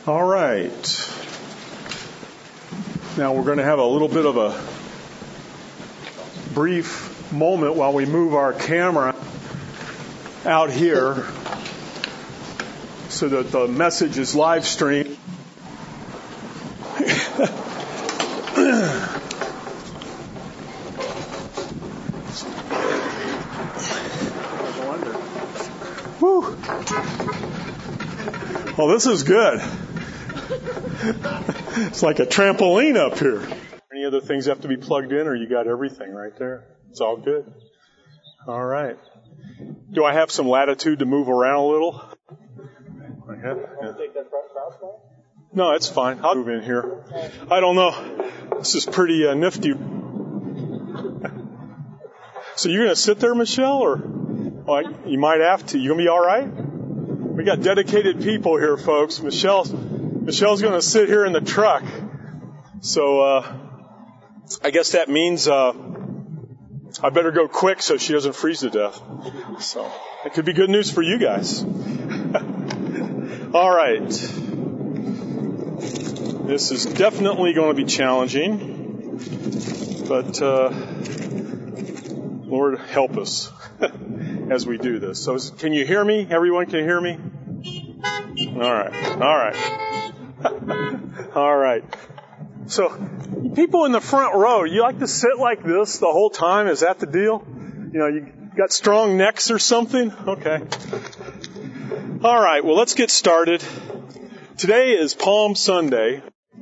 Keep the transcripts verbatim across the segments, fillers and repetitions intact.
All right. Now we're going to have a little bit of a brief moment while we move our camera out here so that the message is live streamed. Whew. Well, this is good. It's like a trampoline up here. Any other things have to be plugged in, or you got everything right there? It's all good. All right. Do I have some latitude to move around a little? I have, yeah. No, it's fine. I'll move in here. I don't know. This is pretty uh, nifty. So you're going to sit there, Michelle, or well, you might have to. You going to be all right? We got dedicated people here, folks. Michelle's Michelle's going to sit here in the truck. So uh, I guess that means uh, I better go quick so she doesn't freeze to death. So it could be good news for you guys. All right. This is definitely going to be challenging, but uh, Lord, help us as we do this. So can you hear me? Everyone can hear me? All right. All right. All right. So people in the front row, you like to sit like this the whole time? Is that the deal? You know, you got strong necks or something? Okay. All right. Well, let's get started. Today is Palm Sunday,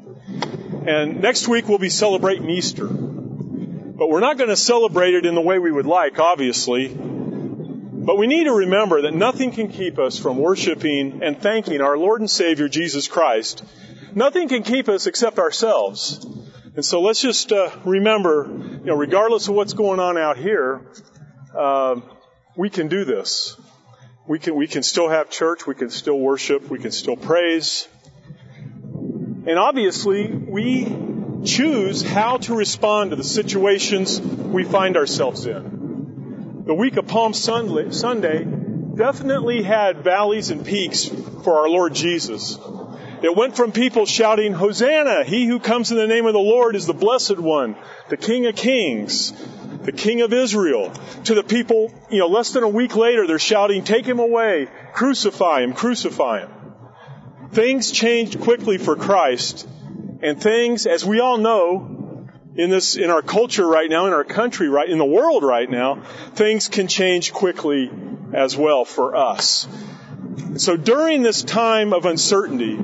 and next week we'll be celebrating Easter. But we're not going to celebrate it in the way we would like, obviously. But we need to remember that nothing can keep us from worshiping and thanking our Lord and Savior, Jesus Christ. Nothing can keep us except ourselves. And so let's just uh, remember, you know, regardless of what's going on out here, uh, we can do this. We can, we can still have church. We can still worship. We can still praise. And obviously, we choose how to respond to the situations we find ourselves in. The week of Palm Sunday definitely had valleys and peaks for our Lord Jesus. It went from people shouting, "Hosanna, he who comes in the name of the Lord is the blessed one, the King of Kings, the King of Israel," to the people, you know, less than a week later, they're shouting, "Take him away, crucify him, crucify him." Things changed quickly for Christ, and things, as we all know, in this, in our culture right now, in our country right, in the world right now, things can change quickly as well for us. So during this time of uncertainty,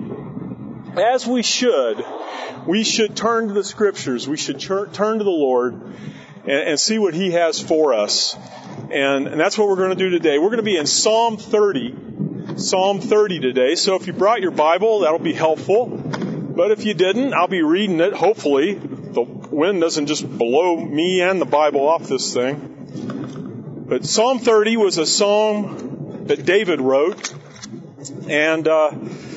as we should, we should turn to the Scriptures. We should ch- turn to the Lord and, and see what He has for us. And, and that's what we're going to do today. We're going to be in Psalm thirty. Psalm thirty today. So if you brought your Bible, that'll be helpful. But if you didn't, I'll be reading it, hopefully. The wind doesn't just blow me and the Bible off this thing. But Psalm thirty was a psalm that David wrote. And uh,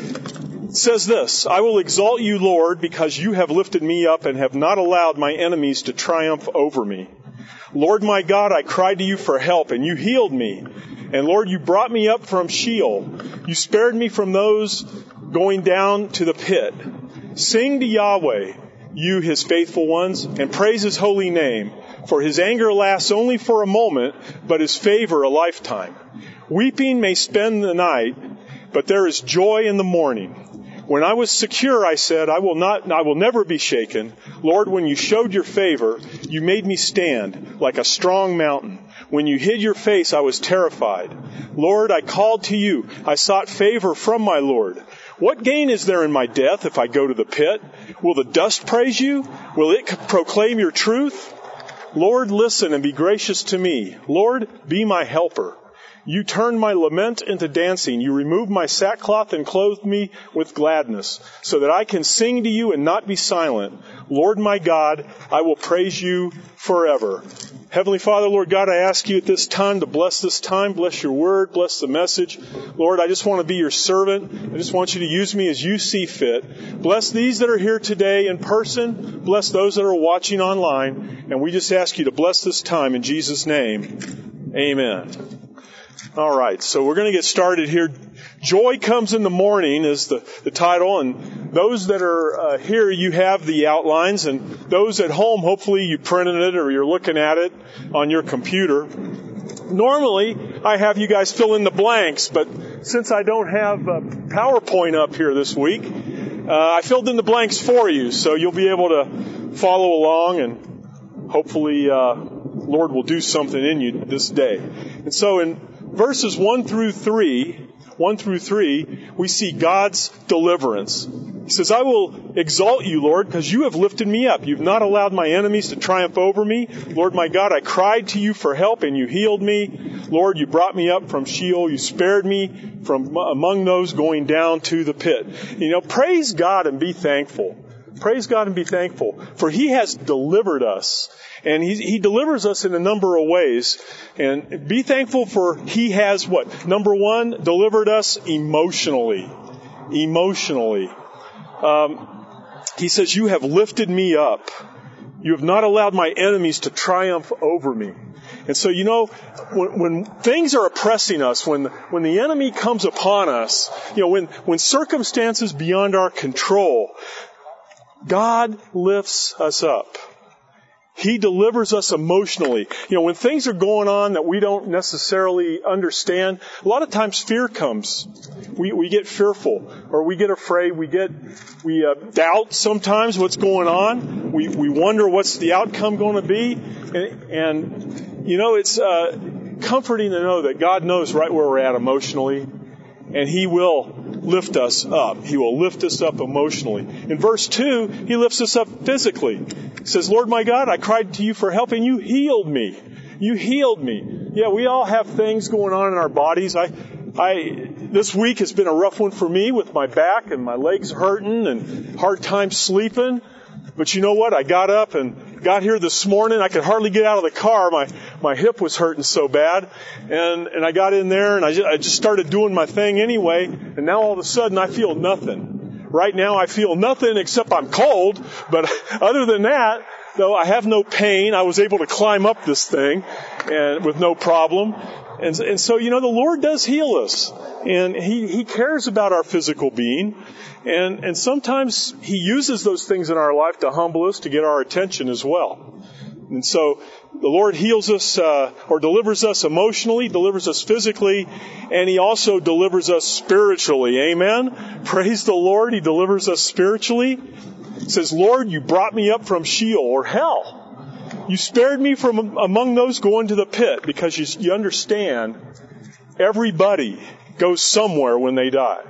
it says this: "I will exalt you, Lord, because you have lifted me up and have not allowed my enemies to triumph over me. Lord my God, I cried to you for help, and you healed me. And Lord, you brought me up from Sheol. You spared me from those going down to the pit. Sing to Yahweh, you his faithful ones, and praise his holy name. For his anger lasts only for a moment, but his favor a lifetime. Weeping may spend the night, but there is joy in the morning. When I was secure, I said, I will not, I will never be shaken. Lord, when you showed your favor, you made me stand like a strong mountain. When you hid your face, I was terrified. Lord, I called to you. I sought favor from my Lord. What gain is there in my death if I go to the pit? Will the dust praise you? Will it proclaim your truth? Lord, listen and be gracious to me. Lord, be my helper. You turned my lament into dancing. You removed my sackcloth and clothed me with gladness, so that I can sing to you and not be silent. Lord my God, I will praise you forever. Heavenly Father, Lord God, I ask you at this time to bless this time, bless your word, bless the message. Lord, I just want to be your servant. I just want you to use me as you see fit. Bless these that are here today in person. Bless those that are watching online. And we just ask you to bless this time in Jesus' name. Amen. All right, so we're going to get started here. Joy Comes in the Morning is the, the title, and those that are uh, here, you have the outlines, and those at home, hopefully you printed it or you're looking at it on your computer. Normally, I have you guys fill in the blanks, but since I don't have uh, PowerPoint up here this week, uh, I filled in the blanks for you, so you'll be able to follow along, and hopefully uh, Lord will do something in you this day. And so in verses one through three, one through three, we see God's deliverance. He says, I will exalt you, Lord, because you have lifted me up. You've not allowed my enemies to triumph over me. Lord, my God, I cried to you for help, and you healed me. Lord, you brought me up from Sheol. You spared me from among those going down to the pit. You know, praise God and be thankful. Praise God and be thankful, for He has delivered us. And he, he delivers us in a number of ways. And be thankful for He has what? Number one, delivered us emotionally. Emotionally. Um, he says, you have lifted me up. You have not allowed my enemies to triumph over me. And so, you know, when, when things are oppressing us, when, when the enemy comes upon us, you know, when, when circumstances beyond our control, God lifts us up. He delivers us emotionally. You know, when things are going on that we don't necessarily understand, a lot of times fear comes. We, we get fearful, or we get afraid. We get, we uh, doubt sometimes what's going on. We, we wonder what's the outcome going to be. And, and you know, it's uh, comforting to know that God knows right where we're at emotionally, and He will lift us up. He will lift us up emotionally. In verse two, He lifts us up physically. He says, Lord my God, I cried to you for help, and you healed me. You healed me. Yeah, we all have things going on in our bodies. I, I, this week has been a rough one for me with my back and my legs hurting and hard time sleeping. But you know what? I got up and got here this morning. I could hardly get out of the car. My, my hip was hurting so bad. And, and I got in there and I just, I just started doing my thing anyway. And now all of a sudden I feel nothing. Right now I feel nothing except I'm cold. But other than that, though, I have no pain. I was able to climb up this thing and with no problem. And, and so, you know, the Lord does heal us. And He, He cares about our physical being. And, and sometimes He uses those things in our life to humble us, to get our attention as well. And so the Lord heals us, uh, or delivers us emotionally, delivers us physically, and He also delivers us spiritually. Amen? Praise the Lord. He delivers us spiritually. He says, Lord, you brought me up from Sheol, or hell. You spared me from among those going to the pit, because you, you understand everybody goes somewhere when they die.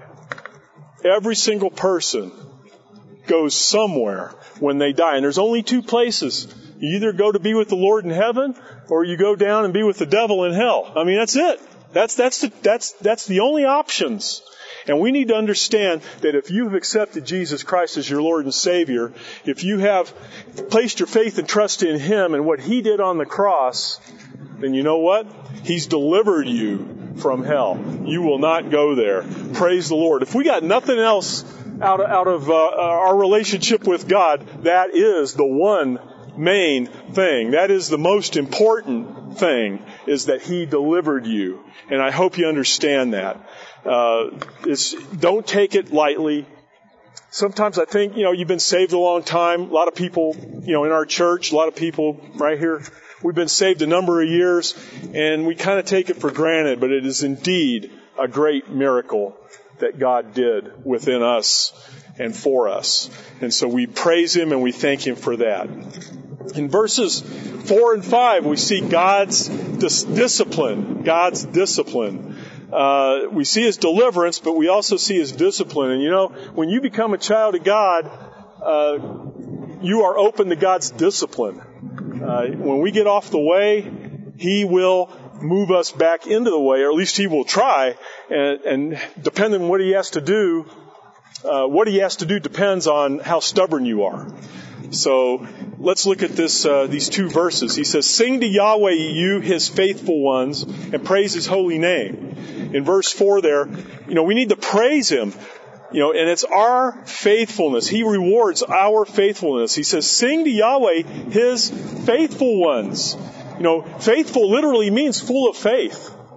Every single person goes somewhere when they die. And there's only two places. You either go to be with the Lord in heaven, or you go down and be with the devil in hell. I mean, that's it. That's, that's the, that's, that's the only options. And we need to understand that if you've accepted Jesus Christ as your Lord and Savior, if you have placed your faith and trust in Him and what He did on the cross, then you know what? He's delivered you from hell. You will not go there. Praise the Lord. If we got nothing else out of, out of uh, our relationship with God, that is the one main thing. That is the most important thing, is that He delivered you. And I hope you understand that. Uh, it's, don't take it lightly. Sometimes I think, you know, you've been saved a long time. A lot of people, you know, in our church, a lot of people right here, we've been saved a number of years, and we kind of take it for granted, but it is indeed a great miracle that God did within us and for us. And so we praise Him and we thank Him for that. In verses four and five, we see God's dis- discipline. God's discipline. Uh, we see His deliverance, but we also see His discipline. And you know, when you become a child of God, uh, you are open to God's discipline. Uh, when we get off the way, He will move us back into the way, or at least He will try. And, and depending on what He has to do, uh, what He has to do depends on how stubborn you are. So let's look at this, uh, these two verses. He says, "Sing to Yahweh, you His faithful ones, and praise His holy name." In verse four there, you know, we need to praise Him. You know, and it's our faithfulness. He rewards our faithfulness. He says, sing to Yahweh, His faithful ones. You know, faithful literally means full of faith.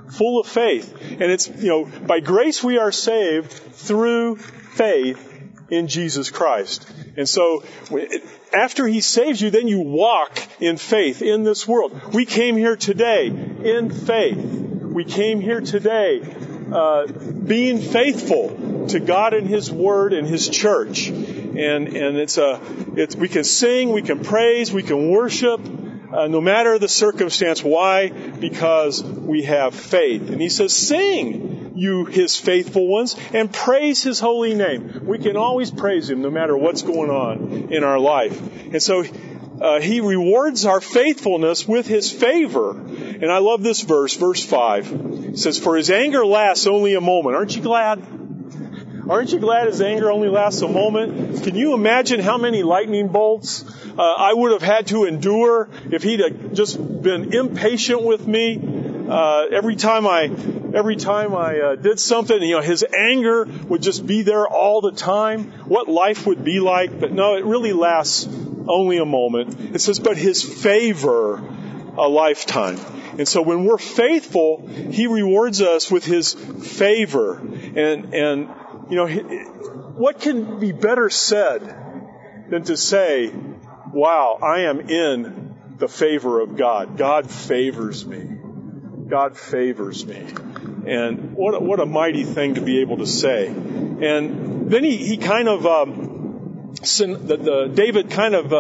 full of faith. And it's, you know, by grace we are saved through faith in Jesus Christ. And so after He saves you, then you walk in faith in this world. We came here today in faith. We came here today uh, being faithful to God and His Word and His church. And and it's a it's we can sing, we can praise, we can worship, uh, no matter the circumstance. Why? Because we have faith. And He says, sing, you His faithful ones, and praise His holy name. We can always praise Him no matter what's going on in our life. And so uh, He rewards our faithfulness with His favor. And I love this verse, verse five. It says, for His anger lasts only a moment. Aren't you glad? Aren't you glad His anger only lasts a moment? Can you imagine how many lightning bolts uh, I would have had to endure if He'd have just been impatient with me? Uh, every time I, every time I uh, did something, you know, His anger would just be there all the time. What life would be like? But no, it really lasts only a moment. It says, but His favor, a lifetime. And so when we're faithful, He rewards us with His favor. And, and, you know, what can be better said than to say, wow, I am in the favor of God. God favors me. God favors me. And what a, what a mighty thing to be able to say. And then he, he kind of, um, the, the, David kind of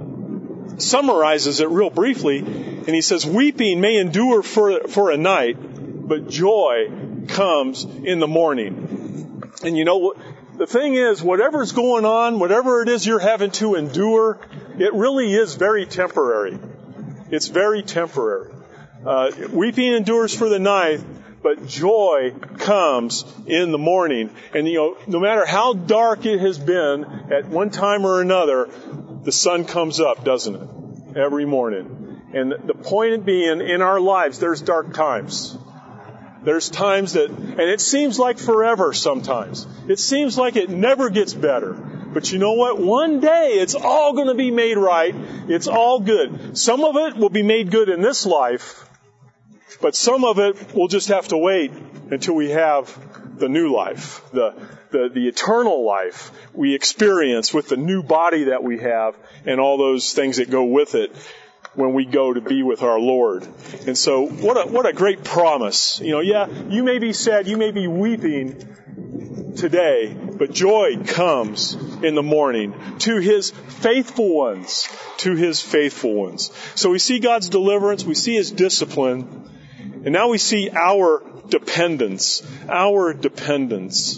uh, summarizes it real briefly. And he says, weeping may endure for, for a night, but joy comes in the morning. And you know, the thing is, whatever's going on, whatever it is you're having to endure, it really is very temporary. It's very temporary. Uh, weeping endures for the night, but joy comes in the morning. And you know, no matter how dark it has been at one time or another, the sun comes up, doesn't it? Every morning. And the point being, in our lives, there's dark times. There's times that, and it seems like forever sometimes. It seems like it never gets better. But you know what? One day it's all going to be made right. It's all good. Some of it will be made good in this life, but some of it we'll just have to wait until we have the new life, the, the, the eternal life we experience with the new body that we have and all those things that go with it when we go to be with our Lord. And so what a, what a great promise. You know, yeah, you may be sad, you may be weeping today, but joy comes in the morning to His faithful ones, to His faithful ones. So we see God's deliverance, we see His discipline, and now we see our dependence, our dependence.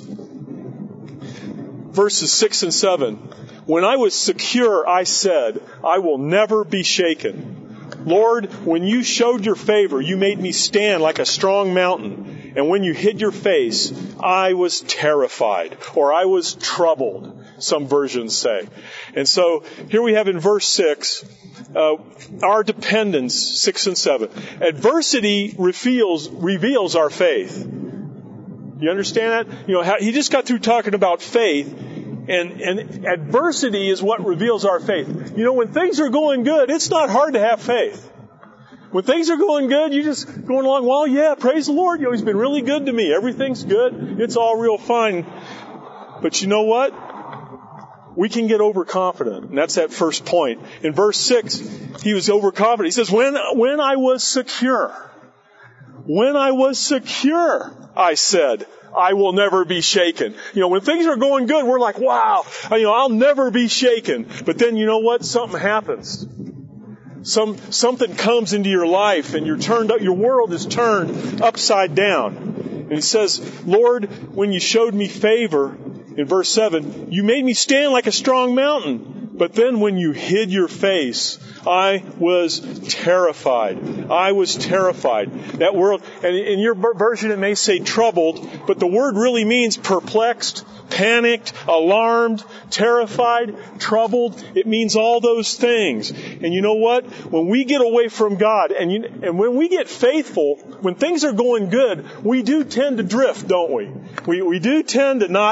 Verses six and seven. When I was secure, I said, I will never be shaken. Lord, when you showed your favor, you made me stand like a strong mountain. And when you hid your face, I was terrified, or I was troubled, some versions say. And so here we have in verse six, uh, our dependence, six and seven. Adversity reveals, reveals our faith. You understand that? You know, how, he just got through talking about faith. And, and adversity is what reveals our faith. You know, when things are going good, it's not hard to have faith. When things are going good, you just going along, well, yeah, praise the Lord. You know, He's been really good to me. Everything's good. It's all real fine. But you know what? We can get overconfident. And that's that first point. In verse six, he was overconfident. He says, when, when I was secure, when I was secure, I said, I will never be shaken. You know, when things are going good, we're like, wow, you know, I'll never be shaken. But then you know what? Something happens. Some, something comes into your life and you're turned up, your world is turned upside down. And he says, Lord, when you showed me favor, in verse seven, you made me stand like a strong mountain. But then when you hid your face, I was terrified. I was terrified. That word, and in your version it may say troubled, but the word really means perplexed, panicked, alarmed, terrified, troubled. It means all those things. And you know what? When we get away from God, and, you, and when we get faithful, when things are going good, we do tend to drift, don't we? We, we do tend to not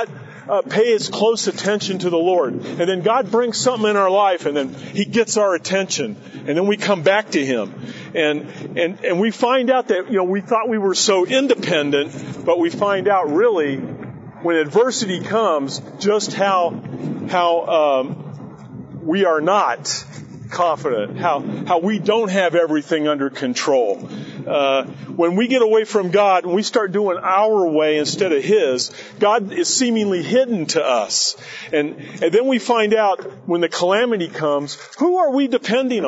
uh, pay as close attention to the Lord. And then God brings something in our life, and then He gets our attention. And then we come back to Him. And, and, and we find out that, you know, we thought we were so independent, but we find out really, when adversity comes, just how, how, um, we are not confident, how, how we don't have everything under control. Uh, when we get away from God and we start doing our way instead of His, God is seemingly hidden to us. And, and then we find out when the calamity comes, who are we depending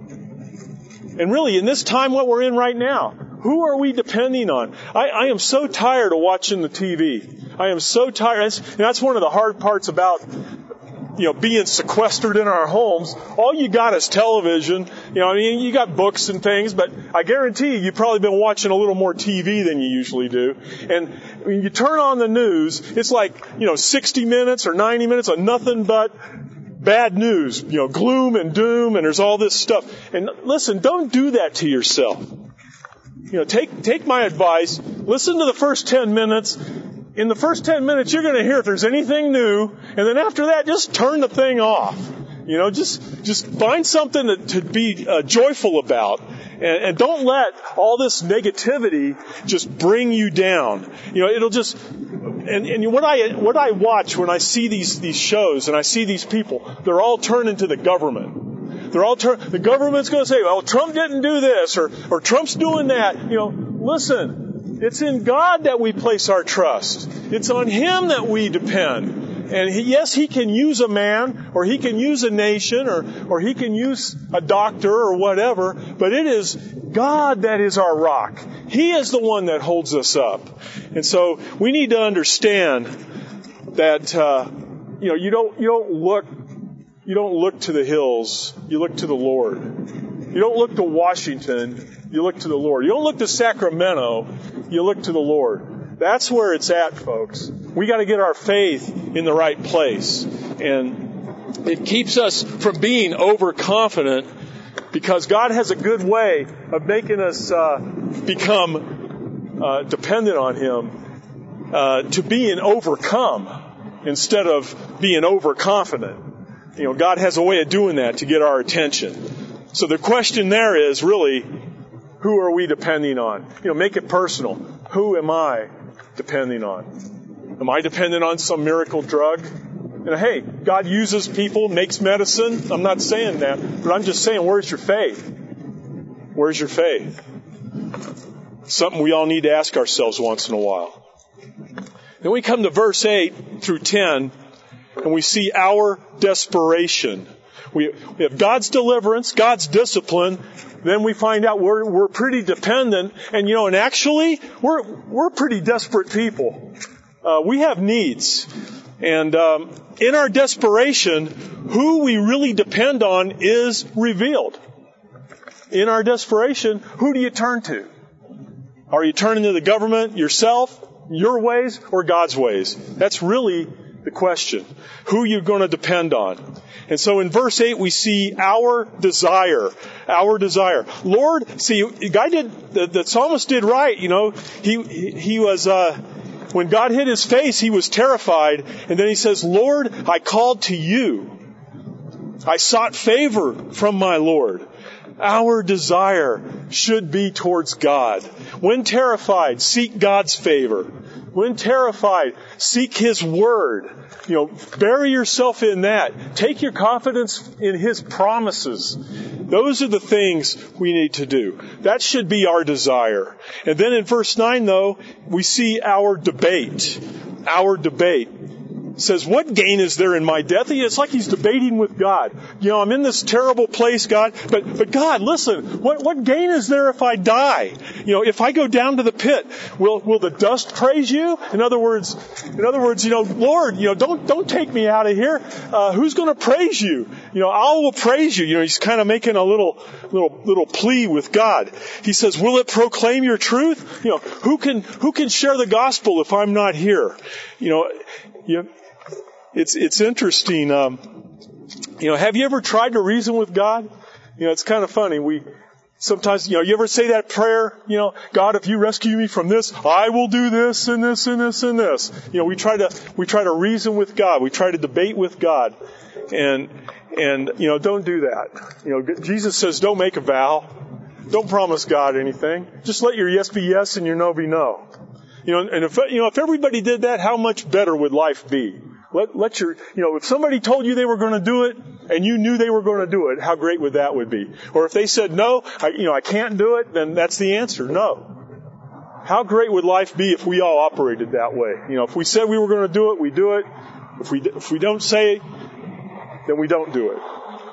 on? And really, in this time what we're in right now, who are we depending on? I, I am so tired of watching the T V. I am so tired. That's, and that's one of the hard parts about, you know, being sequestered in our homes. All you got is television. You know, I mean, you got books and things, but I guarantee you, you've probably been watching a little more T V than you usually do. And when you turn on the news, it's like, you know, sixty minutes or ninety minutes of nothing but bad news, you know, gloom and doom, and there's all this stuff. And listen, don't do that to yourself. You know, take, take my advice, listen to the first ten minutes. In the first ten minutes, you're going to hear if there's anything new, and then after that, just turn the thing off. You know, just just find something to, to be uh, joyful about, and, and don't let all this negativity just bring you down. You know, it'll just. And, and what I what I watch when I see these these shows and I see these people, they're all turning to the government. They're all turn. The government's going to say, "Well, Trump didn't do this," or or Trump's doing that. You know, listen. It's in God that we place our trust. It's on Him that we depend. And he, yes, He can use a man, or He can use a nation, or, or He can use a doctor or whatever, but it is God that is our rock. He is the one that holds us up. And so we need to understand that, uh, you know, you don't, you don't look, you don't look to the hills, you look to the Lord. You don't look to Washington, you look to the Lord. You don't look to Sacramento, you look to the Lord. That's where it's at, folks. We got to get our faith in the right place. And it keeps us from being overconfident, because God has a good way of making us uh, become uh, dependent on Him uh, to being overcome instead of being overconfident. You know, God has a way of doing that to get our attention. So the question there is really, who are we depending on? You know, make it personal. Who am I depending on? Am I dependent on some miracle drug? You know, hey, God uses people, makes medicine. I'm not saying that, but I'm just saying, where's your faith? Where's your faith? Something we all need to ask ourselves once in a while. Then we come to verse eight through ten, and we see our desperation. We, we have God's deliverance, God's discipline. Then we find out we're we're pretty dependent, and you know, and actually we're we're pretty desperate people. Uh, we have needs, and um, in our desperation, who we really depend on is revealed. In our desperation, who do you turn to? Are you turning to the government, yourself, your ways, or God's ways? That's really the question. Who are you going to depend on? And so in verse eight, we see our desire. Our desire. Lord, see, the guy did, the, the psalmist did right, you know. He, he was, uh, when God hid His face, he was terrified. And then he says, Lord, I called to you. I sought favor from my Lord. Our desire should be towards God. When terrified, seek God's favor. When terrified, seek His Word. You know, bury yourself in that. Take your confidence in His promises. Those are the things we need to do. That should be our desire. And then in verse nine, though, we see our debate. Our debate. It says, what gain is there in my death? It's like he's debating with God. You know, I'm in this terrible place, God, but, but God, listen, what, what gain is there if I die? You know, if I go down to the pit, will, will the dust praise you? In other words, in other words, you know, Lord, you know, don't, don't take me out of here. Uh, who's going to praise you? You know, I will praise you. You know, he's kind of making a little, little, little plea with God. He says, will it proclaim your truth? You know, who can, who can share the gospel if I'm not here? You know, you know, It's it's interesting. Um, you know, have you ever tried to reason with God? You know, it's kind of funny. We Sometimes, you know, you ever say that prayer, you know, God, if you rescue me from this, I will do this and this and this and this. You know, we try to, we try to reason with God. We try to debate with God. And, and, you know, don't do that. You know, Jesus says, don't make a vow. Don't promise God anything. Just let your yes be yes and your no be no. You know, and if, you know, if everybody did that, how much better would life be? Let, let your, you know, if somebody told you they were going to do it and you knew they were going to do it, how great would that would be? Or if they said, no, I, you know, I can't do it, then that's the answer. No. How great would life be if we all operated that way? You know, if we said we were going to do it, we do it. If we, if we don't say it, then we don't do it.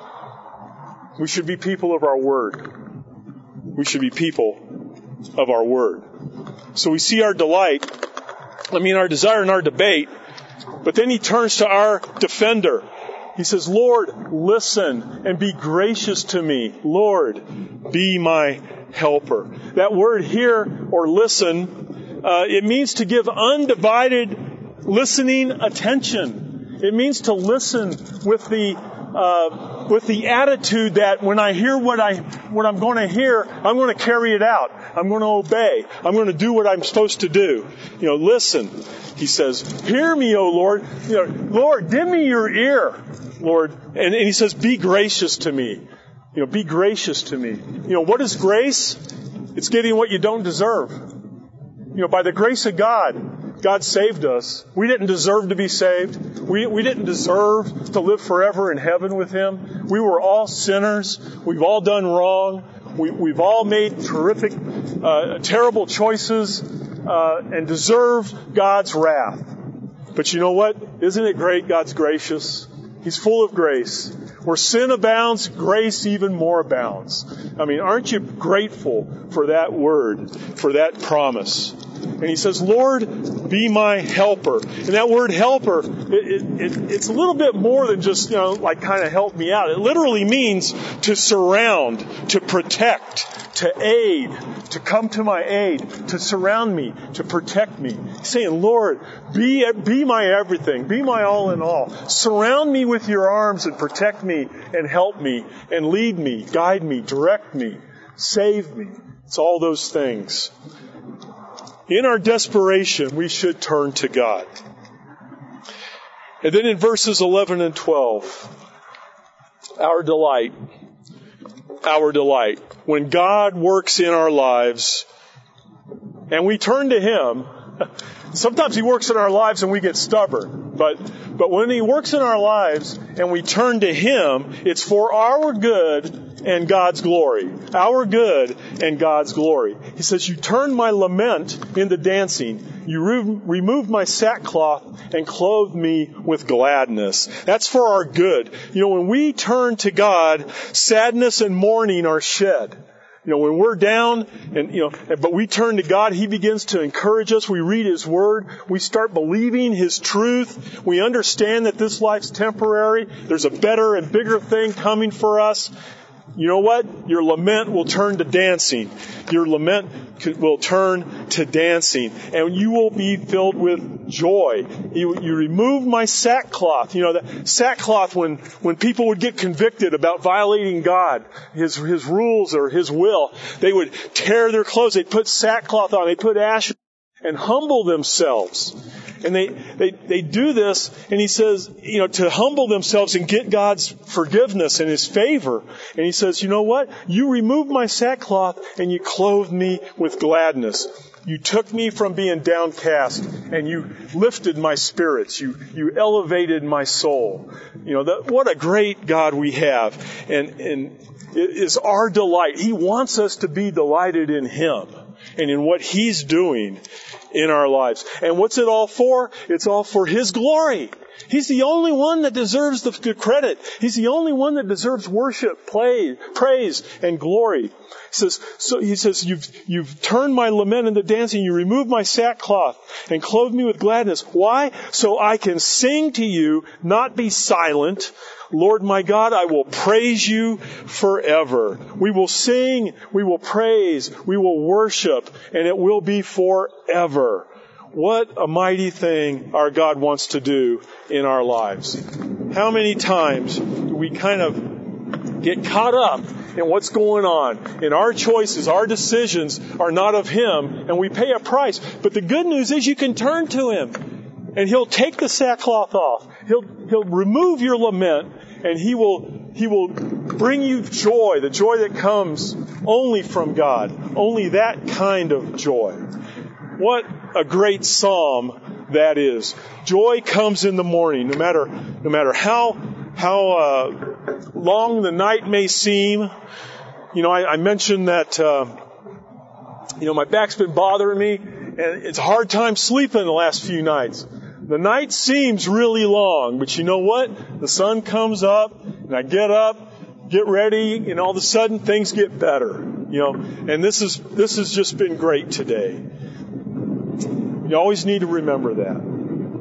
We should be people of our word. We should be people of our word. So we see our delight, I mean our desire and our debate, but then he turns to our defender. He says, Lord, listen and be gracious to me. Lord, be my helper. That word here, or listen, uh, it means to give undivided listening attention. It means to listen with the uh, with the attitude that when I hear what I what I'm going to hear, I'm going to carry it out. I'm going to obey. I'm going to do what I'm supposed to do. You know, listen. He says, hear me, O Lord. You know, Lord, give me your ear, Lord. And, and he says, be gracious to me. You know, be gracious to me. You know, what is grace? It's getting what you don't deserve. You know, by the grace of God, God saved us. We didn't deserve to be saved. We, we didn't deserve to live forever in heaven with Him. We were all sinners. We've all done wrong. We, we've all made terrific, uh, terrible choices, uh, and deserve God's wrath. But you know what? Isn't it great? God's gracious. He's full of grace. Where sin abounds, grace even more abounds. I mean, aren't you grateful for that word, for that promise? And he says, Lord, be my helper. And that word helper, it, it, it, it's a little bit more than just, you know, like kind of help me out. It literally means to surround, to protect, to aid, to come to my aid, to surround me, to protect me. He's saying, Lord, be, be my everything, be my all in all. Surround me with your arms and protect me and help me and lead me, guide me, direct me, save me. It's all those things. In our desperation, we should turn to God. And then in verses eleven and twelve, our delight, our delight. When God works in our lives and we turn to Him, sometimes He works in our lives and we get stubborn. But, but when He works in our lives and we turn to Him, it's for our good and God's glory. Our good and God's glory. He says, you turn my lament into dancing. You re- remove my sackcloth and clothe me with gladness. That's for our good. You know, when we turn to God, sadness and mourning are shed. You know, when we're down and, you know, but we turn to God, He begins to encourage us. We read His Word. We start believing His truth. We understand that this life's temporary. There's a better and bigger thing coming for us. You know what? Your lament will turn to dancing. Your lament will turn to dancing. And you will be filled with joy. You, you remove my sackcloth. You know, the sackcloth, when, when people would get convicted about violating God, His, His rules or His will, they would tear their clothes. They'd put sackcloth on. They'd put ash and humble themselves. And they, they, they do this, and he says, you know, to humble themselves and get God's forgiveness and His favor. And he says, you know what? You removed my sackcloth and you clothed me with gladness. You took me from being downcast and you lifted my spirits. You, you elevated my soul. You know, that, what a great God we have. And, and it is our delight. He wants us to be delighted in Him and in what He's doing in our lives. And what's it all for? It's all for His glory. He's the only one that deserves the credit. He's the only one that deserves worship, play, praise, and glory. He says, so he says, you've, you've turned my lament into dancing. You removed my sackcloth and clothed me with gladness. Why? So I can sing to you, not be silent. Lord my God, I will praise you forever. We will sing, we will praise, we will worship, and it will be forever. What a mighty thing our God wants to do in our lives. How many times do we kind of get caught up in what's going on. And our choices, our decisions are not of Him, and we pay a price. But the good news is you can turn to Him, and He'll take the sackcloth off. He'll, He'll remove your lament, and He will, He will bring you joy, the joy that comes only from God. Only that kind of joy. What a great psalm that is. Joy comes in the morning, no matter, no matter how, how, uh, long the night may seem. You know, I, I mentioned that, uh, you know, my back's been bothering me, and it's a hard time sleeping the last few nights. The night seems really long, but you know what? The sun comes up, and I get up, get ready, and all of a sudden things get better. You know, and this is, this has just been great today. You always need to remember that.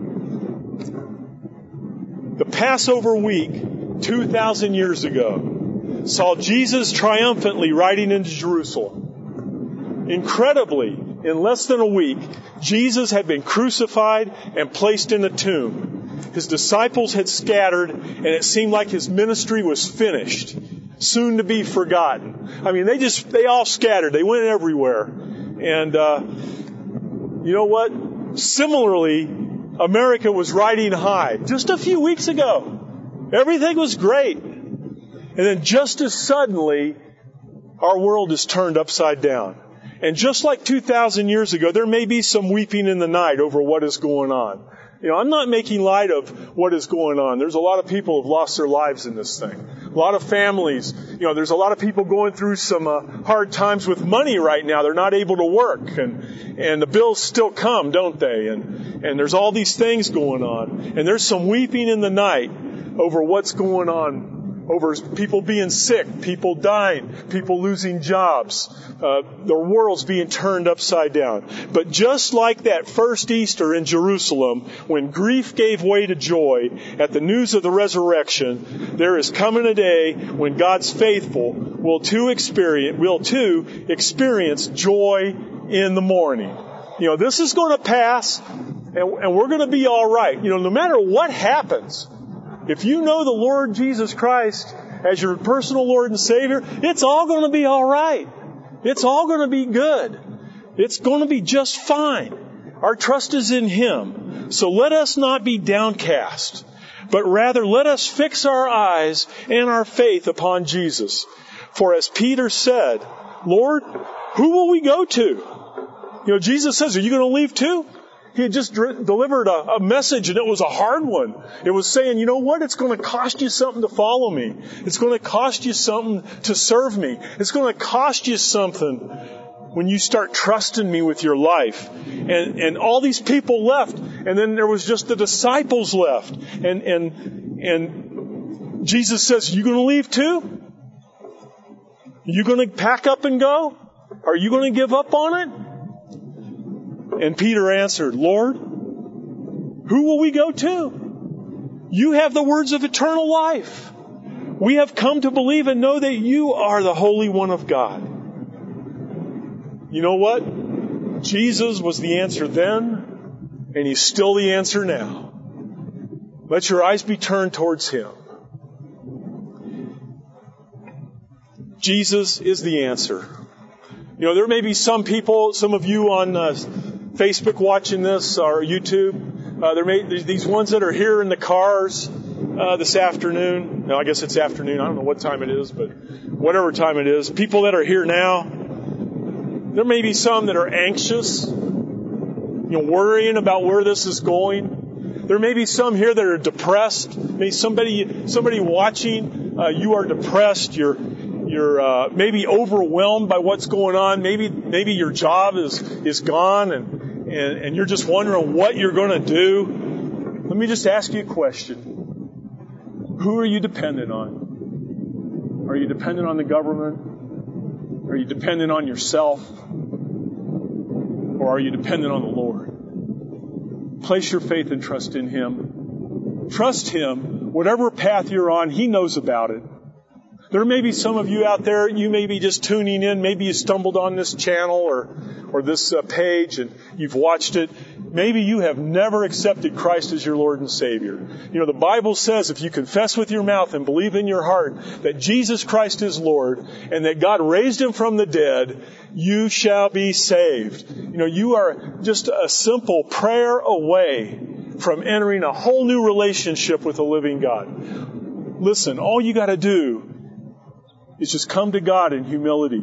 The Passover week, two thousand years ago, saw Jesus triumphantly riding into Jerusalem. Incredibly, in less than a week, Jesus had been crucified and placed in a tomb. His disciples had scattered, and it seemed like His ministry was finished, soon to be forgotten. I mean, they just, they all scattered. They went everywhere. And, uh, you know what? Similarly, America was riding high just a few weeks ago. Everything was great. And then just as suddenly, our world is turned upside down. And just like two thousand years ago, there may be some weeping in the night over what is going on. You know, I'm not making light of what is going on. There's a lot of people who have lost their lives in this thing. A lot of families, you know, there's a lot of people going through some uh, hard times with money right now. They're not able to work, and and the bills still come, don't they? And and there's all these things going on. And there's some weeping in the night over what's going on, over people being sick, people dying, people losing jobs, uh, the world's being turned upside down. But just like that first Easter in Jerusalem, when grief gave way to joy at the news of the resurrection, there is coming a day when God's faithful will too experience, will too experience joy in the morning. You know, this is going to pass, and, and we're going to be all right. You know, no matter what happens, if you know the Lord Jesus Christ as your personal Lord and Savior, it's all going to be all right. It's all going to be good. It's going to be just fine. Our trust is in Him. So let us not be downcast, but rather let us fix our eyes and our faith upon Jesus. For as Peter said, Lord, who will we go to? You know, Jesus says, are you going to leave too? He had just dr- delivered a, a message, and it was a hard one. It was saying, you know what? It's going to cost you something to follow me. It's going to cost you something to serve me. It's going to cost you something when you start trusting me with your life. And, and all these people left, and then there was just the disciples left. And, and, and Jesus says, are you going to leave too? Are you going to pack up and go? Are you going to give up on it? And Peter answered, Lord, who will we go to? You have the words of eternal life. We have come to believe and know that you are the Holy One of God. You know what? Jesus was the answer then, and He's still the answer now. Let your eyes be turned towards Him. Jesus is the answer. You know, there may be some people, some of you on uh, Facebook watching this or YouTube. Uh, there may these ones that are here in the cars uh, this afternoon. No, I guess it's afternoon. I don't know what time it is, but whatever time it is. People that are here now. There may be some that are anxious, you know, worrying about where this is going. There may be some here that are depressed. Maybe somebody somebody watching, uh, you are depressed. You're You're uh, maybe overwhelmed by what's going on. Maybe maybe your job is is gone, and, and, and you're just wondering what you're going to do. Let me just ask you a question. Who are you dependent on? Are you dependent on the government? Are you dependent on yourself? Or are you dependent on the Lord? Place your faith and trust in Him. Trust Him. Whatever path you're on, He knows about it. There may be some of you out there, you may be just tuning in. Maybe you stumbled on this channel or or this uh, page and you've watched it. Maybe you have never accepted Christ as your Lord and Savior. You know, the Bible says if you confess with your mouth and believe in your heart that Jesus Christ is Lord and that God raised Him from the dead, you shall be saved. You know, you are just a simple prayer away from entering a whole new relationship with the living God. Listen, all you got to do is just come to God in humility.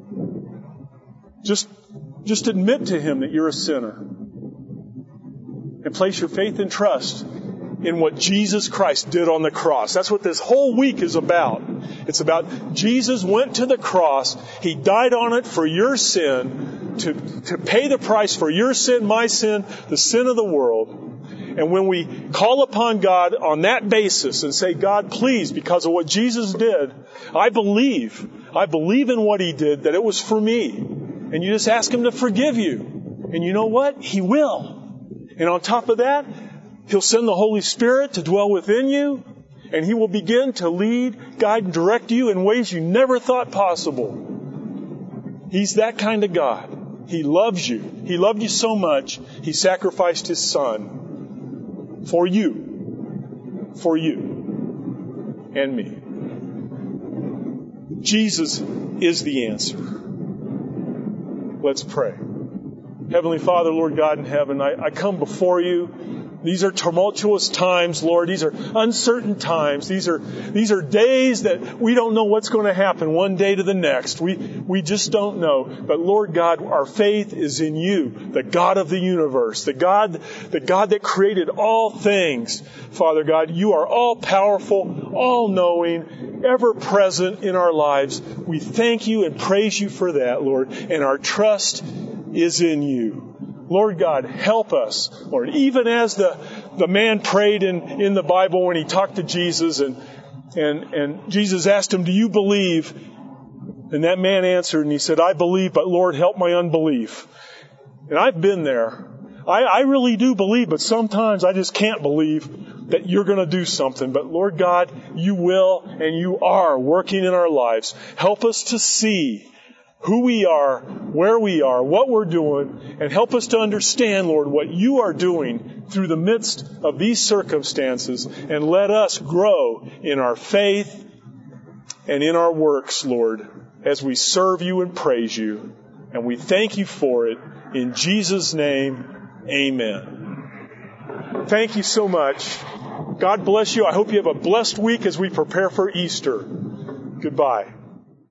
Just, just admit to Him that you're a sinner. And place your faith and trust in what Jesus Christ did on the cross. That's what this whole week is about. It's about Jesus went to the cross. He died on it for your sin, to, to pay the price for your sin, my sin, the sin of the world. And when we call upon God on that basis and say, God, please, because of what Jesus did, I believe, I believe in what He did, that it was for me. And you just ask Him to forgive you. And you know what? He will. And on top of that, He'll send the Holy Spirit to dwell within you. And He will begin to lead, guide, and direct you in ways you never thought possible. He's that kind of God. He loves you. He loved you so much, He sacrificed His Son. For you. For you. And me. Jesus is the answer. Let's pray. Heavenly Father, Lord God in heaven, I, I come before You. These are tumultuous times, Lord. These are uncertain times. These are, these are days that we don't know what's going to happen one day to the next. We, we just don't know. But Lord God, our faith is in You, the God of the universe, the God, the God that created all things. Father God, You are all powerful, all knowing, ever present in our lives. We thank You and praise You for that, Lord. And our trust is in You. Lord God, help us, Lord, even as the, the man prayed in, in the Bible when he talked to Jesus and, and, and Jesus asked him, do you believe? And that man answered and he said, I believe, but Lord, help my unbelief. And I've been there. I, I really do believe, but sometimes I just can't believe that You're going to do something. But Lord God, You will and You are working in our lives. Help us to see who we are, where we are, what we're doing, and help us to understand, Lord, what You are doing through the midst of these circumstances, and let us grow in our faith and in our works, Lord, as we serve You and praise You. And we thank You for it. In Jesus' name, amen. Thank you so much. God bless you. I hope you have a blessed week as we prepare for Easter. Goodbye.